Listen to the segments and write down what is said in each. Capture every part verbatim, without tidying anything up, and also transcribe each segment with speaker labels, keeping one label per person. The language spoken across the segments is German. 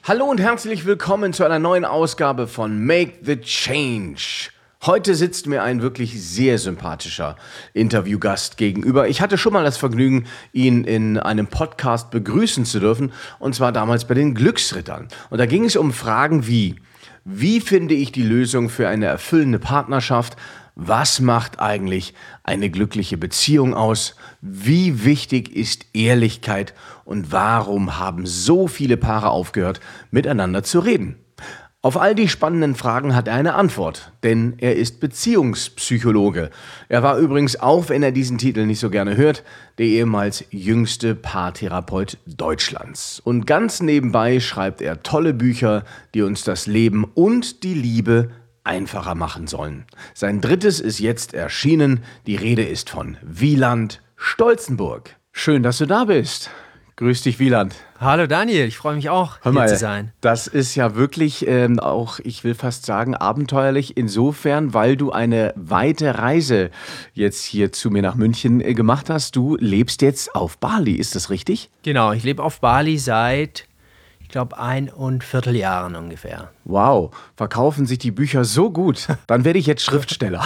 Speaker 1: Hallo und herzlich willkommen zu einer neuen Ausgabe von Make the Change. Heute sitzt mir ein wirklich sehr sympathischer Interviewgast gegenüber. Ich hatte schon mal das Vergnügen, ihn in einem Podcast begrüßen zu dürfen, und zwar damals bei den Glücksrittern. Und da ging es um Fragen wie: Wie finde ich die Lösung für eine erfüllende Partnerschaft? Was macht eigentlich eine glückliche Beziehung aus? Wie wichtig ist Ehrlichkeit? Und warum haben so viele Paare aufgehört, miteinander zu reden? Auf all die spannenden Fragen hat er eine Antwort, denn er ist Beziehungspsychologe. Er war übrigens, auch wenn er diesen Titel nicht so gerne hört, der ehemals jüngste Paartherapeut Deutschlands. Und ganz nebenbei schreibt er tolle Bücher, die uns das Leben und die Liebe einfacher machen sollen. Sein drittes ist jetzt erschienen. Die Rede ist von Wieland Stolzenburg. Schön, dass du da bist. Grüß dich, Wieland.
Speaker 2: Hallo Daniel, ich freue mich auch,
Speaker 1: Hör mal,
Speaker 2: hier zu sein.
Speaker 1: Das ist ja wirklich ähm, auch, ich will fast sagen, abenteuerlich insofern, weil du eine weite Reise jetzt hier zu mir nach München äh, gemacht hast. Du lebst jetzt auf Bali, ist das richtig?
Speaker 2: Genau, ich lebe auf Bali seit, ich glaube, ein und Vierteljahren ungefähr.
Speaker 1: Wow, verkaufen sich die Bücher so gut. Dann werde ich jetzt Schriftsteller.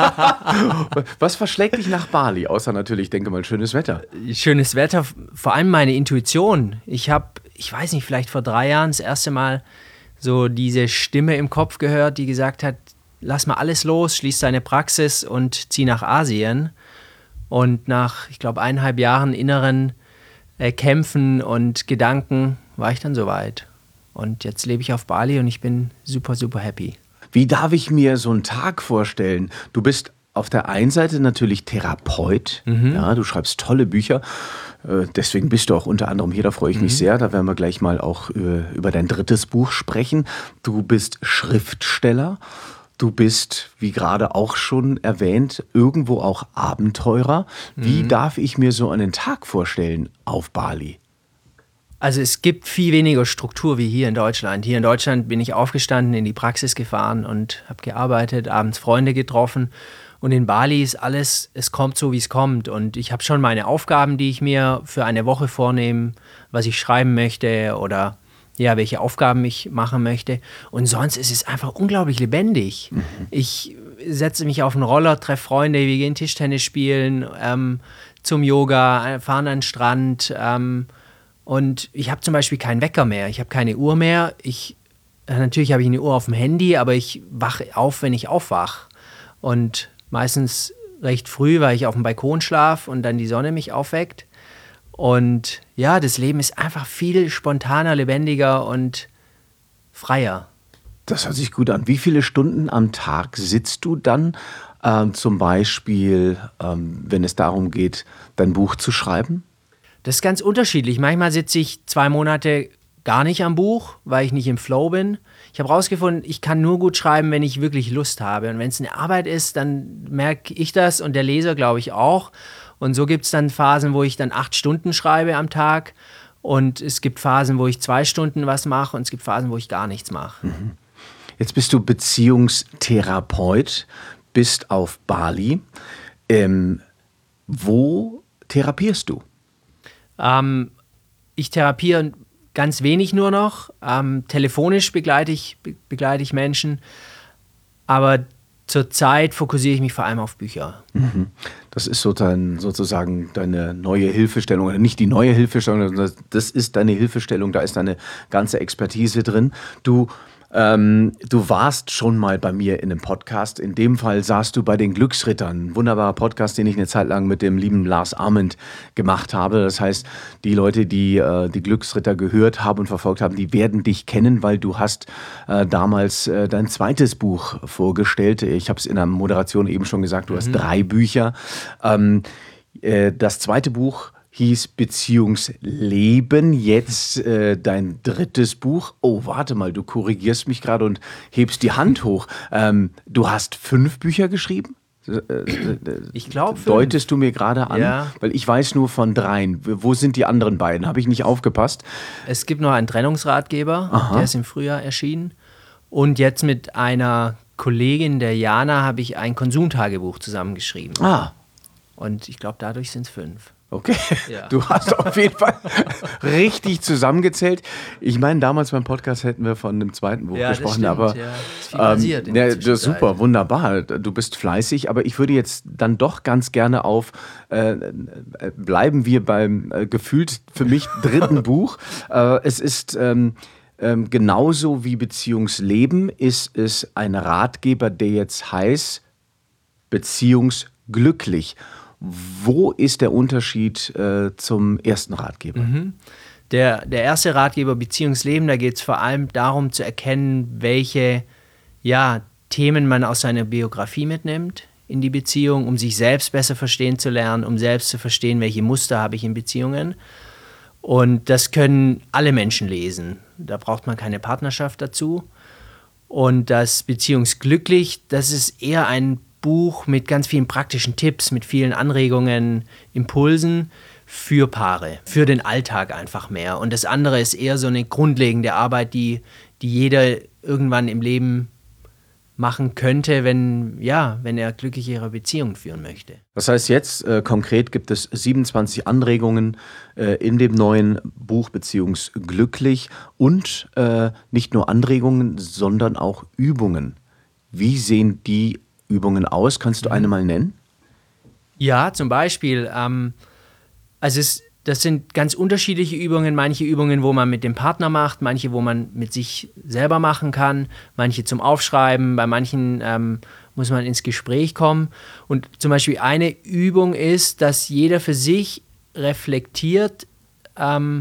Speaker 1: Was verschlägt dich nach Bali? Außer natürlich, denke mal, schönes Wetter.
Speaker 2: Schönes Wetter, vor allem meine Intuition. Ich habe, ich weiß nicht, vielleicht vor drei Jahren das erste Mal so diese Stimme im Kopf gehört, die gesagt hat, lass mal alles los, schließ deine Praxis und zieh nach Asien. Und nach, ich glaube, eineinhalb Jahren inneren äh, Kämpfen und Gedanken war ich dann soweit. Und jetzt lebe ich auf Bali und ich bin super, super happy.
Speaker 1: Wie darf ich mir so einen Tag vorstellen? Du bist auf der einen Seite natürlich Therapeut. Mhm. Ja, du schreibst tolle Bücher. Äh, deswegen bist du auch unter anderem hier, da freue ich mich mhm. sehr. Da werden wir gleich mal auch äh, über dein drittes Buch sprechen. Du bist Schriftsteller. Du bist, wie gerade auch schon erwähnt, irgendwo auch Abenteurer. Wie mhm. darf ich mir so einen Tag vorstellen auf Bali?
Speaker 2: Also es gibt viel weniger Struktur wie hier in Deutschland. Hier in Deutschland bin ich aufgestanden, in die Praxis gefahren und habe gearbeitet, abends Freunde getroffen. Und in Bali ist alles, es kommt so, wie es kommt. Und ich habe schon meine Aufgaben, die ich mir für eine Woche vornehme, was ich schreiben möchte oder ja, welche Aufgaben ich machen möchte. Und sonst ist es einfach unglaublich lebendig. Mhm. Ich setze mich auf einen Roller, treffe Freunde, wir gehen Tischtennis spielen, ähm, zum Yoga, fahren an den Strand. Ähm, und ich habe zum Beispiel keinen Wecker mehr, ich habe keine Uhr mehr. Ich, natürlich habe ich eine Uhr auf dem Handy, aber ich wache auf, wenn ich aufwache. Und meistens recht früh, weil ich auf dem Balkon schlafe und dann die Sonne mich aufweckt. Und ja, das Leben ist einfach viel spontaner, lebendiger und freier.
Speaker 1: Das hört sich gut an. Wie viele Stunden am Tag sitzt du dann ähm, zum Beispiel, ähm, wenn es darum geht, dein Buch zu schreiben?
Speaker 2: Das ist ganz unterschiedlich. Manchmal sitze ich zwei Monate gar nicht am Buch, weil ich nicht im Flow bin. Ich habe herausgefunden, ich kann nur gut schreiben, wenn ich wirklich Lust habe. Und wenn es eine Arbeit ist, dann merke ich das und der Leser, glaube ich, auch. Und so gibt es dann Phasen, wo ich dann acht Stunden schreibe am Tag. Und es gibt Phasen, wo ich zwei Stunden was mache. Und es gibt Phasen, wo ich gar nichts mache.
Speaker 1: Mhm. Jetzt bist du Beziehungstherapeut, bist auf Bali. Ähm, wo therapierst du?
Speaker 2: Ähm, ich therapiere ganz wenig nur noch. Ähm, telefonisch begleite ich, be- begleite ich Menschen. Aber zurzeit fokussiere ich mich vor allem auf Bücher.
Speaker 1: Mhm. Das ist so dein, sozusagen deine neue Hilfestellung, oder nicht die neue Hilfestellung, sondern das ist deine Hilfestellung, da ist deine ganze Expertise drin. Du Ähm, du warst schon mal bei mir in einem Podcast. In dem Fall saßt du bei den Glücksrittern. Ein wunderbarer Podcast, den ich eine Zeit lang mit dem lieben Lars Ament gemacht habe. Das heißt, die Leute, die äh, die Glücksritter gehört haben und verfolgt haben, die werden dich kennen, weil du hast äh, damals äh, dein zweites Buch vorgestellt. Ich habe es in der Moderation eben schon gesagt, du hast mhm. drei Bücher. Ähm, äh, das zweite Buch hieß Beziehungsleben, jetzt äh, dein drittes Buch. Oh, warte mal, du korrigierst mich gerade und hebst die Hand hoch. Ähm, du hast fünf Bücher geschrieben?
Speaker 2: Ich glaube,
Speaker 1: deutest du mir gerade an?
Speaker 2: Ja.
Speaker 1: Weil ich weiß nur von dreien. Wo sind die anderen beiden? Habe ich nicht aufgepasst?
Speaker 2: Es gibt noch einen Trennungsratgeber, Aha. der ist im Frühjahr erschienen. Und jetzt mit einer Kollegin, der Jana, habe ich ein Konsumtagebuch zusammengeschrieben.
Speaker 1: Ah.
Speaker 2: Und ich glaube, dadurch sind es fünf.
Speaker 1: Okay,
Speaker 2: Ja.
Speaker 1: Du hast auf jeden Fall richtig zusammengezählt. Ich meine, damals beim Podcast hätten wir von dem zweiten Buch
Speaker 2: Ja, das
Speaker 1: gesprochen,
Speaker 2: stimmt,
Speaker 1: aber
Speaker 2: ja. Ist viel passiert in
Speaker 1: ja,
Speaker 2: der
Speaker 1: das ist
Speaker 2: Zwischenzeit.
Speaker 1: super, wunderbar. Du bist fleißig, aber ich würde jetzt dann doch ganz gerne auf, äh, äh, bleiben wir beim äh, gefühlt für mich dritten Buch. Äh, es ist ähm, ähm, genauso wie Beziehungsleben, ist es ein Ratgeber, der jetzt heißt Beziehungsglücklich. Wo ist der Unterschied äh, zum ersten Ratgeber?
Speaker 2: Mhm. Der, der erste Ratgeber Beziehungsleben, da geht es vor allem darum zu erkennen, welche ja, Themen man aus seiner Biografie mitnimmt in die Beziehung, um sich selbst besser verstehen zu lernen, um selbst zu verstehen, welche Muster habe ich in Beziehungen. Und das können alle Menschen lesen. Da braucht man keine Partnerschaft dazu. Und das Beziehungsglücklich, das ist eher ein Buch mit ganz vielen praktischen Tipps, mit vielen Anregungen, Impulsen für Paare, für den Alltag einfach mehr. Und das andere ist eher so eine grundlegende Arbeit, die, die jeder irgendwann im Leben machen könnte, wenn, ja, wenn er glückliche ihre Beziehung führen möchte.
Speaker 1: Das heißt jetzt, äh, konkret gibt es siebenundzwanzig Anregungen äh, in dem neuen Buch Beziehungsglücklich und äh, nicht nur Anregungen, sondern auch Übungen. Wie sehen die Übungen aus? Kannst du eine mal nennen?
Speaker 2: Ja, zum Beispiel, ähm, also es, das sind ganz unterschiedliche Übungen, manche Übungen, wo man mit dem Partner macht, manche, wo man mit sich selber machen kann, manche zum Aufschreiben, bei manchen ähm, muss man ins Gespräch kommen. Und zum Beispiel eine Übung ist, dass jeder für sich reflektiert, ähm,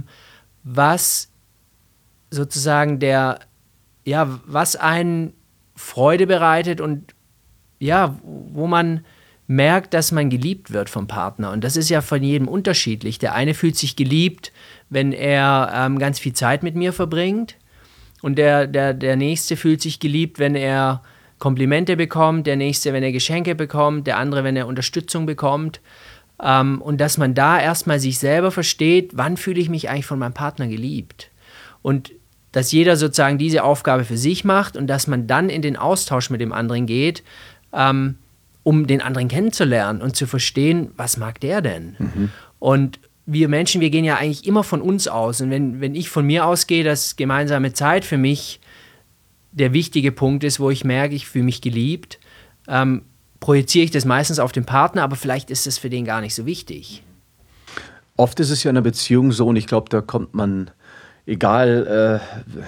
Speaker 2: was sozusagen der, ja, was einen Freude bereitet und ja, wo man merkt, dass man geliebt wird vom Partner. Und das ist ja von jedem unterschiedlich. Der eine fühlt sich geliebt, wenn er ähm, ganz viel Zeit mit mir verbringt. Und der, der, der Nächste fühlt sich geliebt, wenn er Komplimente bekommt. Der Nächste, wenn er Geschenke bekommt. Der andere, wenn er Unterstützung bekommt. Ähm, und dass man da erstmal sich selber versteht, wann fühle ich mich eigentlich von meinem Partner geliebt. Und dass jeder sozusagen diese Aufgabe für sich macht und dass man dann in den Austausch mit dem anderen geht, ähm, um den anderen kennenzulernen und zu verstehen, was mag der denn? Mhm. Und wir Menschen, wir gehen ja eigentlich immer von uns aus. Und wenn, wenn ich von mir ausgehe, dass gemeinsame Zeit für mich der wichtige Punkt ist, wo ich merke, ich fühle mich geliebt, ähm, projiziere ich das meistens auf den Partner, aber vielleicht ist es für den gar nicht so wichtig.
Speaker 1: Oft ist es ja in einer Beziehung so, und ich glaube, da kommt man, egal äh,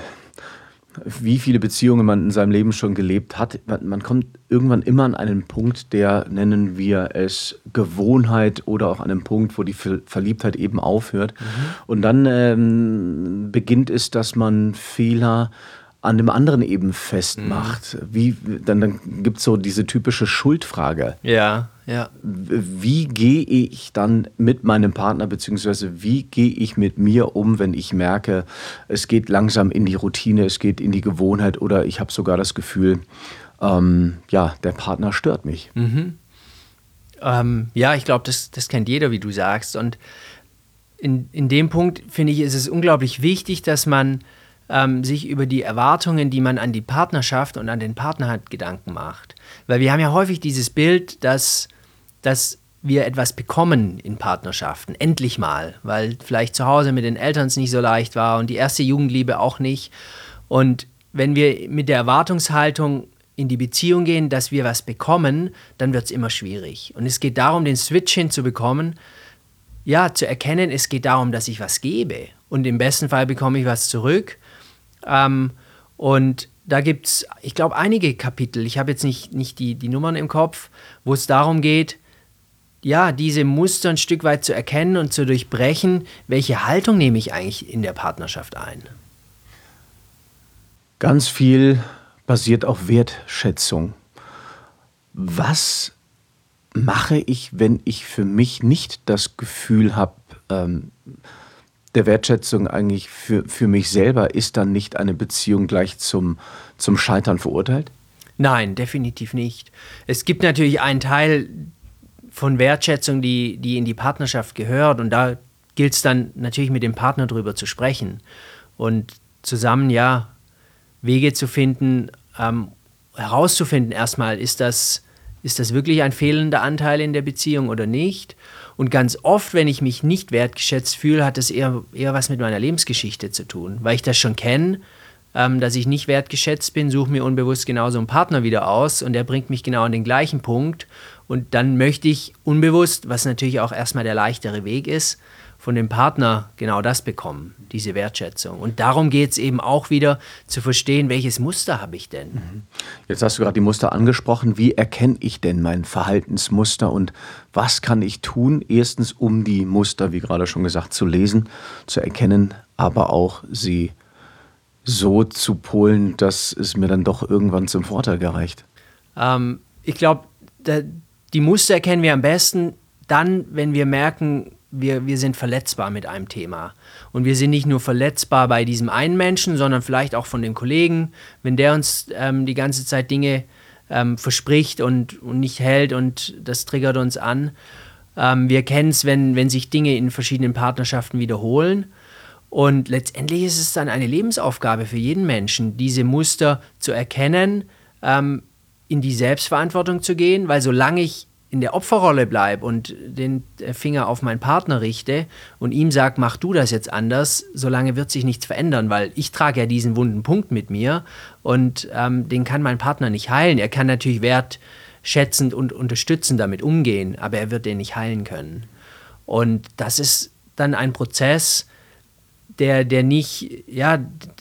Speaker 1: wie viele Beziehungen man in seinem Leben schon gelebt hat, man, man kommt irgendwann immer an einen Punkt, der, nennen wir es Gewohnheit, oder auch an einen Punkt, wo die Ver- Verliebtheit eben aufhört. Mhm. Und dann ähm, beginnt es, dass man Fehler an dem anderen eben festmacht. Mhm. Wie, dann dann gibt es so diese typische Schuldfrage.
Speaker 2: Ja, ja.
Speaker 1: Wie gehe ich dann mit meinem Partner, beziehungsweise wie gehe ich mit mir um, wenn ich merke, es geht langsam in die Routine, es geht in die Gewohnheit, oder ich habe sogar das Gefühl, ähm, ja, der Partner stört mich.
Speaker 2: Mhm. Ähm, ja, ich glaube, das, das kennt jeder, wie du sagst. Und in, in dem Punkt, finde ich, ist es unglaublich wichtig, dass man ähm, sich über die Erwartungen, die man an die Partnerschaft und an den Partner hat, Gedanken macht. Weil wir haben ja häufig dieses Bild, dass, dass wir etwas bekommen in Partnerschaften, endlich mal, weil vielleicht zu Hause mit den Eltern es nicht so leicht war und die erste Jugendliebe auch nicht. Und wenn wir mit der Erwartungshaltung in die Beziehung gehen, dass wir was bekommen, dann wird es immer schwierig. Und es geht darum, den Switch hinzubekommen, ja, zu erkennen, es geht darum, dass ich was gebe. Und im besten Fall bekomme ich was zurück. Ähm, und da gibt es, ich glaube, einige Kapitel, ich habe jetzt nicht, nicht die, die Nummern im Kopf, wo es darum geht, ja, diese Muster ein Stück weit zu erkennen und zu durchbrechen, welche Haltung nehme ich eigentlich in der Partnerschaft ein.
Speaker 1: Ganz viel basiert auf Wertschätzung. Was mache ich, wenn ich für mich nicht das Gefühl habe, ähm, der Wertschätzung eigentlich für, für mich selber? Ist dann nicht eine Beziehung gleich zum, zum Scheitern verurteilt?
Speaker 2: Nein, definitiv nicht. Es gibt natürlich einen Teil von Wertschätzung, die, die in die Partnerschaft gehört, und da gilt es dann natürlich mit dem Partner drüber zu sprechen und zusammen, ja, Wege zu finden, ähm, herauszufinden erstmal, ist das, ist das wirklich ein fehlender Anteil in der Beziehung oder nicht? Und ganz oft, wenn ich mich nicht wertgeschätzt fühle, hat das eher, eher was mit meiner Lebensgeschichte zu tun, weil ich das schon kenne, ähm, dass ich nicht wertgeschätzt bin, suche mir unbewusst genauso einen Partner wieder aus und der bringt mich genau an den gleichen Punkt und dann möchte ich unbewusst, was natürlich auch erstmal der leichtere Weg ist, von dem Partner genau das bekommen, diese Wertschätzung. Und darum geht es eben auch wieder zu verstehen, welches Muster habe ich denn?
Speaker 1: Jetzt hast du gerade die Muster angesprochen. Wie erkenne ich denn mein Verhaltensmuster und was kann ich tun? Erstens, um die Muster, wie gerade schon gesagt, zu lesen, zu erkennen, aber auch sie so zu polen, dass es mir dann doch irgendwann zum Vorteil gereicht.
Speaker 2: Ähm, ich glaube, die Muster erkennen wir am besten dann, wenn wir merken, Wir, wir sind verletzbar mit einem Thema. Und wir sind nicht nur verletzbar bei diesem einen Menschen, sondern vielleicht auch von dem Kollegen, wenn der uns ähm, die ganze Zeit Dinge ähm, verspricht und, und nicht hält und das triggert uns an. Ähm, wir kennen es, wenn, wenn sich Dinge in verschiedenen Partnerschaften wiederholen. Und letztendlich ist es dann eine Lebensaufgabe für jeden Menschen, diese Muster zu erkennen, ähm, in die Selbstverantwortung zu gehen, weil solange ich in der Opferrolle bleibe und den Finger auf meinen Partner richte und ihm sage, mach du das jetzt anders, solange wird sich nichts verändern, weil ich trage ja diesen wunden Punkt mit mir und ähm, den kann mein Partner nicht heilen. Er kann natürlich wertschätzend und unterstützend damit umgehen, aber er wird den nicht heilen können. Und das ist dann ein Prozess, der, der nicht, ja,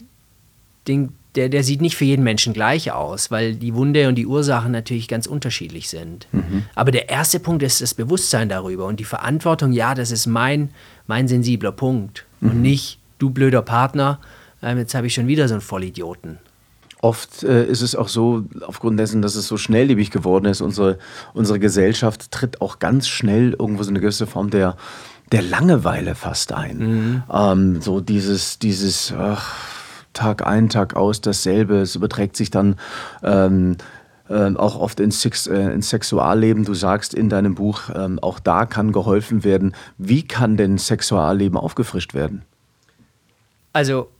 Speaker 2: den Der, der sieht nicht für jeden Menschen gleich aus, weil die Wunde und die Ursachen natürlich ganz unterschiedlich sind. Mhm. Aber der erste Punkt ist das Bewusstsein darüber und die Verantwortung, ja, das ist mein, mein sensibler Punkt mhm. und nicht, du blöder Partner, ähm, jetzt habe ich schon wieder so einen Vollidioten.
Speaker 1: Oft äh, ist es auch so, aufgrund dessen, dass es so schnelllebig geworden ist, unsere, unsere Gesellschaft tritt auch ganz schnell irgendwo so eine gewisse Form der, der Langeweile fast ein. Mhm. Ähm, so dieses, dieses ach, Tag ein, Tag aus dasselbe. Es überträgt sich dann ähm, äh, auch oft ins, Sex, äh, ins Sexualleben. Du sagst in deinem Buch, ähm, auch da kann geholfen werden. Wie kann denn Sexualleben aufgefrischt werden?
Speaker 2: Also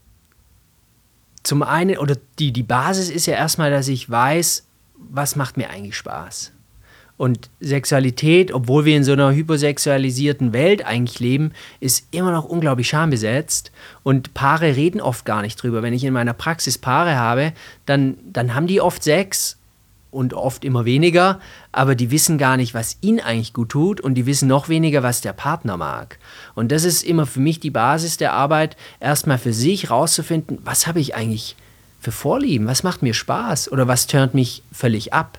Speaker 2: zum einen, oder die, die Basis ist ja erstmal, dass ich weiß, was macht mir eigentlich Spaß. Und Sexualität, obwohl wir in so einer hypersexualisierten Welt eigentlich leben, ist immer noch unglaublich schambesetzt. Und Paare reden oft gar nicht drüber. Wenn ich in meiner Praxis Paare habe, dann, dann haben die oft Sex und oft immer weniger, aber die wissen gar nicht, was ihnen eigentlich gut tut und die wissen noch weniger, was der Partner mag. Und das ist immer für mich die Basis der Arbeit, erstmal für sich rauszufinden, was habe ich eigentlich für Vorlieben, was macht mir Spaß oder was turnt mich völlig ab.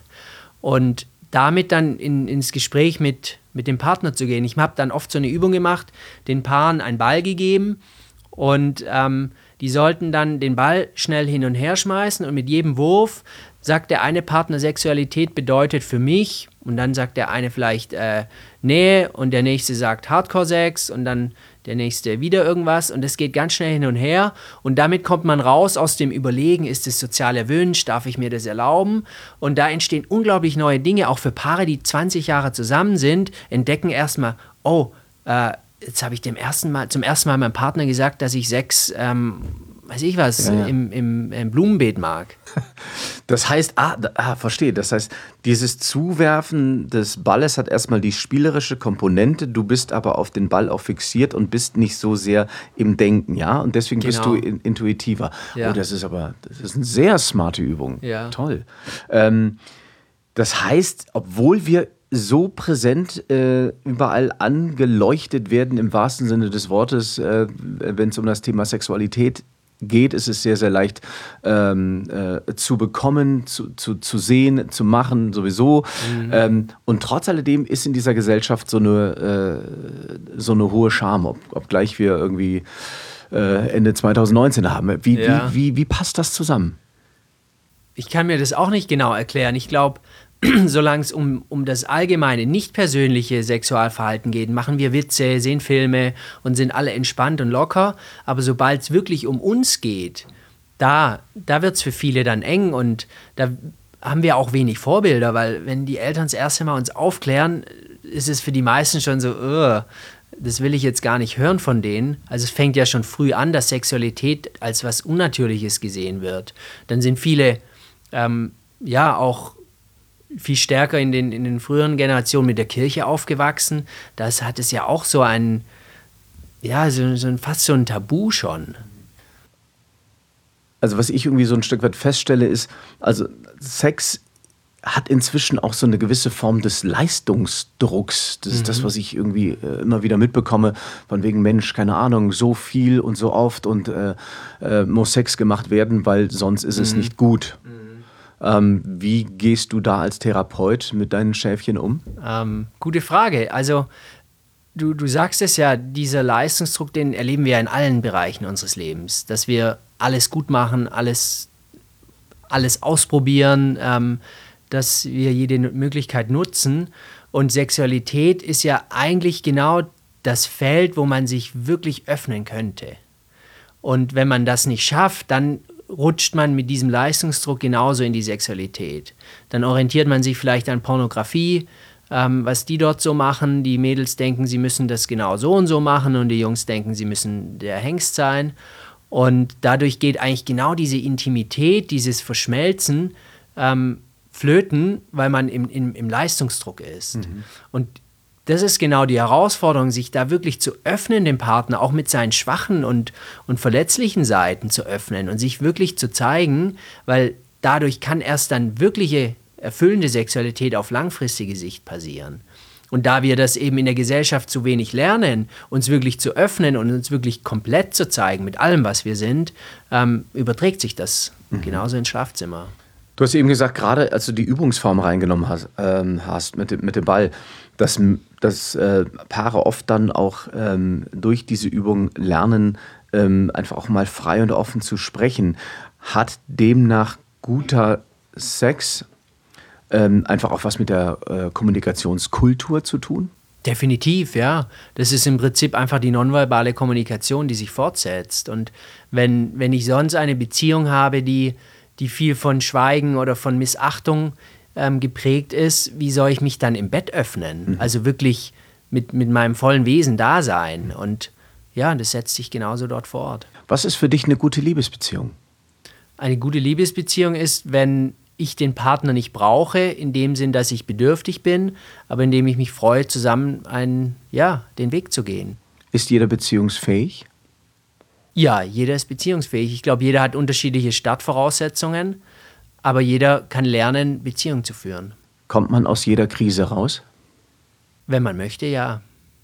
Speaker 2: Und damit dann in, ins Gespräch mit, mit dem Partner zu gehen. Ich habe dann oft so eine Übung gemacht, den Paaren einen Ball gegeben und ähm, die sollten dann den Ball schnell hin und her schmeißen und mit jedem Wurf sagt der eine Partner, Sexualität bedeutet für mich und dann sagt der eine vielleicht äh, Nähe und der nächste sagt Hardcore-Sex und dann der nächste wieder irgendwas und es geht ganz schnell hin und her und damit kommt man raus aus dem Überlegen, ist es sozial erwünscht, darf ich mir das erlauben? Und da entstehen unglaublich neue Dinge, auch für Paare, die zwanzig Jahre zusammen sind, entdecken erstmal, oh, äh, jetzt habe ich dem ersten Mal, zum ersten Mal meinem Partner gesagt, dass ich Sex, ähm, weiß ich was, ja, ja. Im, im, im Blumenbeet mag.
Speaker 1: Das heißt, ah, ah, verstehe, das heißt, dieses Zuwerfen des Balles hat erstmal die spielerische Komponente, du bist aber auf den Ball auch fixiert und bist nicht so sehr im Denken, ja? Und deswegen genau. bist du in, intuitiver. Ja. Oh, das ist aber, das ist eine sehr smarte Übung. Ja. Toll. Ähm, das heißt, obwohl wir so präsent äh, überall angeleuchtet werden, im wahrsten Sinne des Wortes, äh, wenn es um das Thema Sexualität geht, ist es sehr, sehr leicht ähm, äh, zu bekommen, zu, zu, zu sehen, zu machen, sowieso. Mhm. Ähm, und trotz alledem ist in dieser Gesellschaft so eine, äh, so eine hohe Scham, ob, obgleich wir irgendwie äh, Ende zwanzig neunzehn haben. Wie, ja. wie, wie, wie passt das zusammen?
Speaker 2: Ich kann mir das auch nicht genau erklären. Ich glaube, solange es um, um das allgemeine, nicht persönliche Sexualverhalten geht, machen wir Witze, sehen Filme und sind alle entspannt und locker. Aber sobald es wirklich um uns geht, da, da wird es für viele dann eng und da haben wir auch wenig Vorbilder, weil wenn die Eltern das erste Mal uns aufklären, ist es für die meisten schon so, uh, das will ich jetzt gar nicht hören von denen. Also es fängt ja schon früh an, dass Sexualität als was Unnatürliches gesehen wird. Dann sind viele, ähm, ja, auch viel stärker in den, in den früheren Generationen mit der Kirche aufgewachsen. Das hat es ja auch so ein, ja, so, so ein, fast so ein Tabu schon.
Speaker 1: Also was ich irgendwie so ein Stück weit feststelle ist, also Sex hat inzwischen auch so eine gewisse Form des Leistungsdrucks. Das ist mhm. das, was ich irgendwie äh, immer wieder mitbekomme, von wegen Mensch, keine Ahnung, so viel und so oft und äh, äh, muss Sex gemacht werden, weil sonst ist mhm. es nicht gut. Mhm. Ähm, wie gehst du da als Therapeut mit deinen Schäfchen um?
Speaker 2: Ähm, gute Frage. Also du, du sagst es ja, dieser Leistungsdruck, den erleben wir ja in allen Bereichen unseres Lebens, dass wir alles gut machen, alles, alles ausprobieren, ähm, dass wir jede Möglichkeit nutzen. Und Sexualität ist ja eigentlich genau das Feld, wo man sich wirklich öffnen könnte. Und wenn man das nicht schafft, dann rutscht man mit diesem Leistungsdruck genauso in die Sexualität. Dann orientiert man sich vielleicht an Pornografie, ähm, was die dort so machen. Die Mädels denken, sie müssen das genau so und so machen und die Jungs denken, sie müssen der Hengst sein. Und dadurch geht eigentlich genau diese Intimität, dieses Verschmelzen ähm, flöten, weil man im, im, im Leistungsdruck ist. Mhm. Und das ist genau die Herausforderung, sich da wirklich zu öffnen, dem Partner, auch mit seinen schwachen und, und verletzlichen Seiten zu öffnen und sich wirklich zu zeigen, weil dadurch kann erst dann wirkliche, erfüllende Sexualität auf langfristige Sicht passieren. Und da wir das eben in der Gesellschaft zu wenig lernen, uns wirklich zu öffnen und uns wirklich komplett zu zeigen mit allem, was wir sind, ähm, überträgt sich das mhm. genauso ins Schlafzimmer.
Speaker 1: Du hast eben gesagt, gerade als du die Übungsform reingenommen hast, ähm, hast mit, dem, mit dem Ball, dass, dass äh, Paare oft dann auch ähm, durch diese Übung lernen, ähm, einfach auch mal frei und offen zu sprechen. Hat demnach guter Sex ähm, einfach auch was mit der äh, Kommunikationskultur zu tun?
Speaker 2: Definitiv, ja. Das ist im Prinzip einfach die nonverbale Kommunikation, die sich fortsetzt. Und wenn, wenn ich sonst eine Beziehung habe, die die viel von Schweigen oder von Missachtung ähm, geprägt ist, wie soll ich mich dann im Bett öffnen? Mhm. Also wirklich mit, mit meinem vollen Wesen da sein. Und ja, das setzt sich genauso dort fort.
Speaker 1: Was ist für dich eine gute Liebesbeziehung?
Speaker 2: Eine gute Liebesbeziehung ist, wenn ich den Partner nicht brauche, in dem Sinn, dass ich bedürftig bin, aber indem ich mich freue, zusammen einen, ja, den Weg zu gehen.
Speaker 1: Ist jeder beziehungsfähig?
Speaker 2: Ja, jeder ist beziehungsfähig. Ich glaube, jeder hat unterschiedliche Startvoraussetzungen, aber jeder kann lernen, Beziehungen zu führen.
Speaker 1: Kommt man aus jeder Krise raus?
Speaker 2: Wenn man möchte, ja.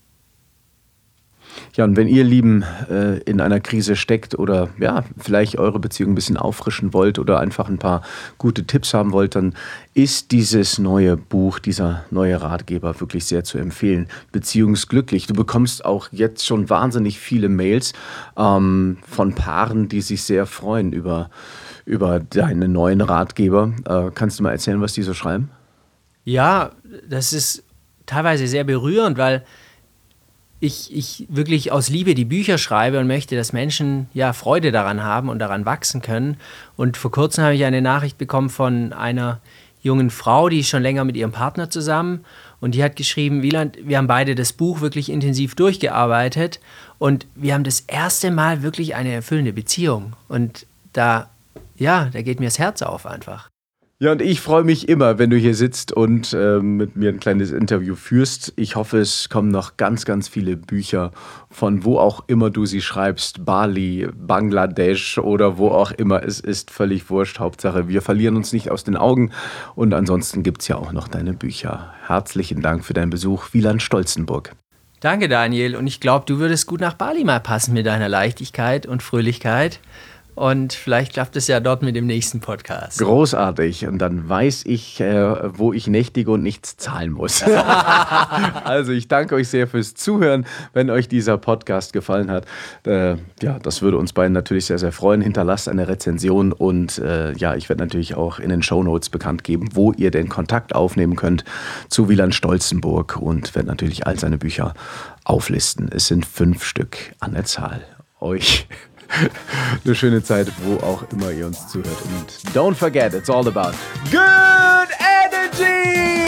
Speaker 1: Ja, und wenn ihr Lieben äh, in einer Krise steckt oder ja, vielleicht eure Beziehung ein bisschen auffrischen wollt oder einfach ein paar gute Tipps haben wollt, dann ist dieses neue Buch, dieser neue Ratgeber wirklich sehr zu empfehlen. Beziehungsglücklich. Du bekommst auch jetzt schon wahnsinnig viele Mails ähm, von Paaren, die sich sehr freuen über, über deinen neuen Ratgeber. Äh, kannst du mal erzählen, was die so schreiben?
Speaker 2: Ja, das ist teilweise sehr berührend, weil Ich, ich wirklich aus Liebe die Bücher schreibe und möchte, dass Menschen ja Freude daran haben und daran wachsen können. Und vor kurzem habe ich eine Nachricht bekommen von einer jungen Frau, die ist schon länger mit ihrem Partner zusammen. Und die hat geschrieben, Wieland, wir haben beide das Buch wirklich intensiv durchgearbeitet und wir haben das erste Mal wirklich eine erfüllende Beziehung. Und da, ja, da geht mir das Herz auf einfach.
Speaker 1: Ja, und ich freue mich immer, wenn du hier sitzt und äh, mit mir ein kleines Interview führst. Ich hoffe, es kommen noch ganz, ganz viele Bücher, von wo auch immer du sie schreibst. Bali, Bangladesch oder wo auch immer. Es ist völlig wurscht. Hauptsache, wir verlieren uns nicht aus den Augen. Und ansonsten gibt es ja auch noch deine Bücher. Herzlichen Dank für deinen Besuch, Wieland Stolzenburg.
Speaker 2: Danke, Daniel. Und ich glaube, du würdest gut nach Bali mal passen mit deiner Leichtigkeit und Fröhlichkeit. Und vielleicht klappt es ja dort mit dem nächsten Podcast.
Speaker 1: Großartig. Und dann weiß ich, äh, wo ich nächtige und nichts zahlen muss. Also ich danke euch sehr fürs Zuhören. Wenn euch dieser Podcast gefallen hat, äh, ja, das würde uns beiden natürlich sehr, sehr freuen. Hinterlasst eine Rezension und äh, ja, ich werde natürlich auch in den Shownotes bekannt geben, wo ihr den Kontakt aufnehmen könnt zu Wieland Stolzenburg und werde natürlich all seine Bücher auflisten. Es sind fünf Stück an der Zahl. Euch eine schöne Zeit, wo auch immer ihr uns zuhört. Und don't forget, it's all about good energy!